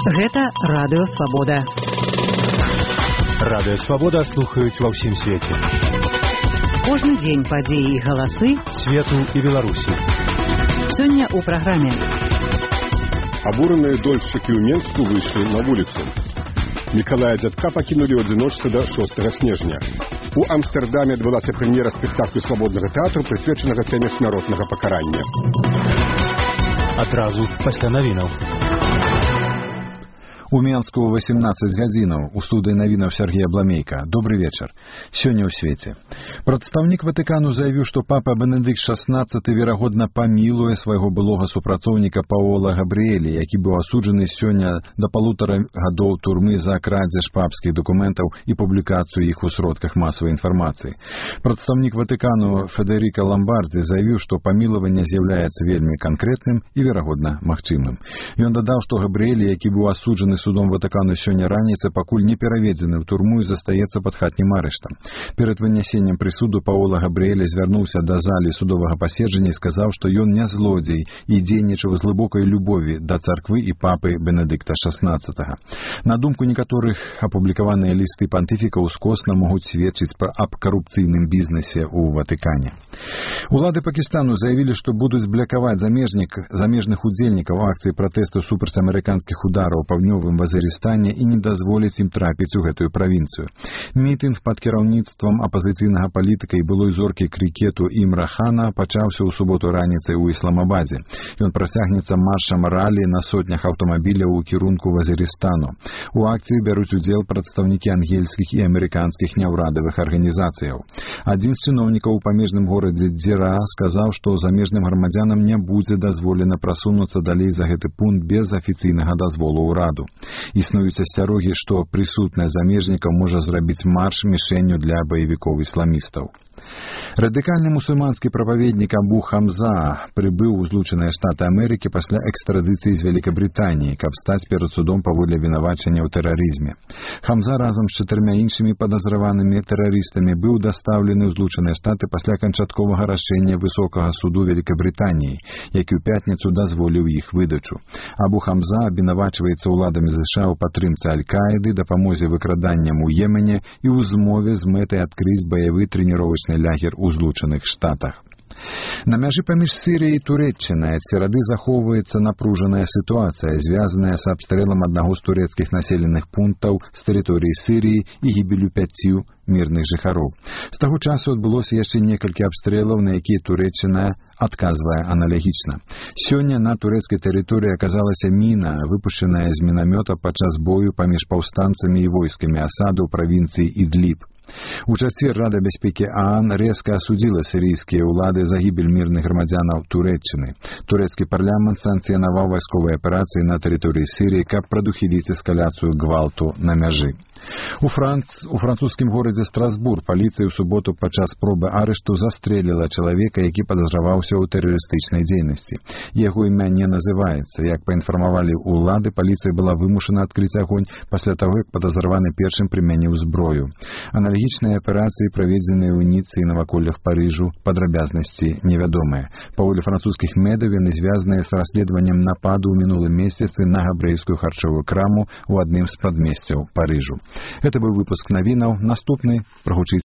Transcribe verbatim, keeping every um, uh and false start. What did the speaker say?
Гэта Радыё Свабода. Радыё Свабода слухаюць ва ўсім свеце. Кожны дзень падзеі і галасы свету і Беларусі. Сёння ў праграме. Абураныя дольшчыкі ў Менску выйшлі на вуліцу. Мікалая Дзядка пакінулі ў адзіночцы да шостага снежня. У Амстэрдаме адбылася прэм'ера спектаклю свабоднага тэатру, прысвечанага тэме смяротнага пакарання. Адразу пасля навінаў. У Менску восемнадцать гадзінаў. У студыі навінаў Сергея Бламейка. Добры вечар. Сёння ў свеце. Прадстаўнік Ватыкану заявіў, што папа Бенедыкт шаснаццаты верагодна памілуе свайго былога супрацоўніка Паола Габрыэля, які быў асуджаны сёння да палутара гадоў турмы за крадзеж папскіх дакументаў і публікацыю іх у сродках масавай інфармацыі. Прадстаўнік Ватыкану Федэріка Ламбардзі заявіў, што памілаванне з'яўляецца вельмі канкрэтным і верагодна магчымым. Ён дадаў, што Габрыэль, які быў асуджаны судом Ватыкану сёння раніцай, пакуль не пераведзены ў турму і застаецца пад хатнім арыштам. Перад вынясеннем прысуду Паола Габрыэля звярнуўся да залі судовага паседжання і сказаў, што ён не злодзей і дзейнічаў з глыбокай любові да царквы і папы Бенедыкта шаснаццатага. На думку некаторых, апублікаваныя лісты пантыфіка ўскосна могуць сведчыць аб карупцыйным бізнесе ў Ватыкане. Улады Пакістану заявілі, што будуць блякаваць замежнік, замежных удзельнікаў акцыі пратэсту супраць амерыканскіх удараў паўднёвым Вазірыстане і не дазволіць ім трапіць у гэтую правінцыю. Мітынг пад кіраўніцтвам апазіцыйнага палітыка і былой зоркі крыкету Імра Хана пачаўся ў суботу раніцай у Ісламабадзе. Ён працягнецца маршам ралі на сотнях аўтамабіляў у кірунку Вазірыстану. У акцыі бяруць удзел прадстаўнікі ангельскіх і амерыканскіх няўрадавых арганізацыяў. Адзін з чыноўнікаў у памежным горадзе Дзіра сказаў, што замежным грамадзянам не будзе дазволена прасунуцца далей за гэты пункт без афіцыйнага дазволу ўраду. Існуюць асцярогі, што прысутнасць замежнікаў можа зрабіць марш мішэнню для баевікоў-ісламістаў. Радыкальны мусульманскі прапаведнік Абу Хамза прыбыў у Злучаныя Штаты Амерыкі пасля экстрадыцыі з Вялікабрытаніі, каб стаць перад судом паводле вінавачання ў тэрарызме. Хамза разам з чатырма іншымі падазраванымі тэрарыстамі быў дастаўлены ў Злучаныя Штаты пасля канчатковага рашэння Высокага суду Вялікабрытаніі, які ў пятніцу дазволіў іх выдачу. Абу Хамза абвінавачваецца ўладамі ЗША ў падтрымцы Аль-Каіды, дапамозе выкраданням у Йемене і ў змове з мэтай адкрыць баявы трэніровачны лагер у Злучаных Штатах. На мяжы паміж Сірыяй і Турэччынай ад серады захоўваецца напружаная сітуацыя, звязаная з абстрэлам аднаго з турэцкіх населеных пунктаў з тэрыторыі Сірыі і гібелю пяциu мірных жыхароў. З таго часу адбылося яшчэ некалькі абстрэлаў, на якія Турэччына адказвае аналагічна. Сёння на турэцкай тэрыторыі аказалася міна, выпушчаная з мінамёта падчас бою паміж паўстанцамі і войскамі Асаду ў правінцыі Ідліб. У чацвер Рада бяспекі ААН рэзка асудзіла сірыйскія ўлады за гібель мірных грамадзянаў Турэччыны. Турэцкі парламент санкцыянаваў вайсковыя аперацыі на тэрыторыі Сірыі, каб прадухіліць эскаляцыю гвалту на мяжы. У, Франц... у французскім горадзе Страсбур паліцыя ў суботу падчас пробы арышту застрэліла чалавека, які падазраваўся ў тэрарыстычнай дзейнасці. Яго імя не называецца. Як паінфармавалі ўлады, паліцыя была вымушана адкрыць агонь пасля таго, як падазраваны першым прымяніў зброю. Аналагічныя аперацыі праведзеныя ў Ніцы і наваколлях Парыжу, падрабязнасці невядомыя. Паводле французскіх медыяў яны звязаныя з расследаваннем нападу ў мінулым месяцы на габрэйскую харчовую краму ў адным з прадмесцяў Парыжу. Гэта быў выпуск навінаў. Наступны прагучыць